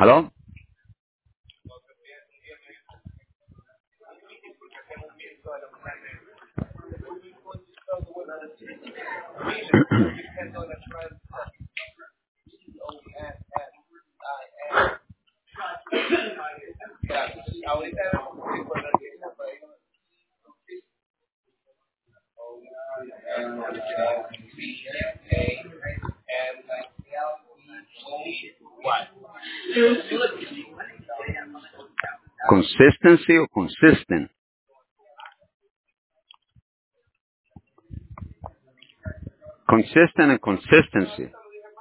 ¿Aló? Consistency o consistent. Consistent and consistency.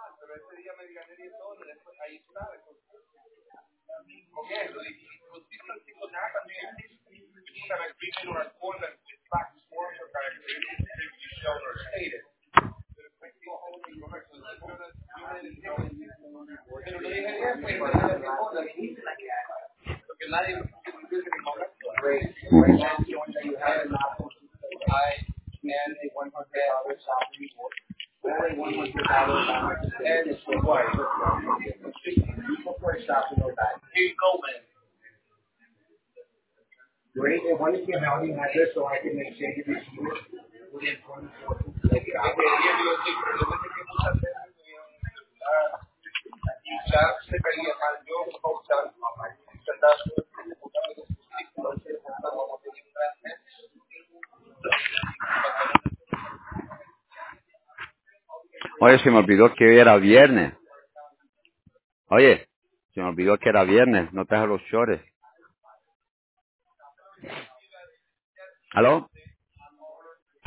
Ujú. Oye, se me olvidó que hoy era viernes. Oye, se me olvidó que era viernes. No te hagas los chores. ¿Aló?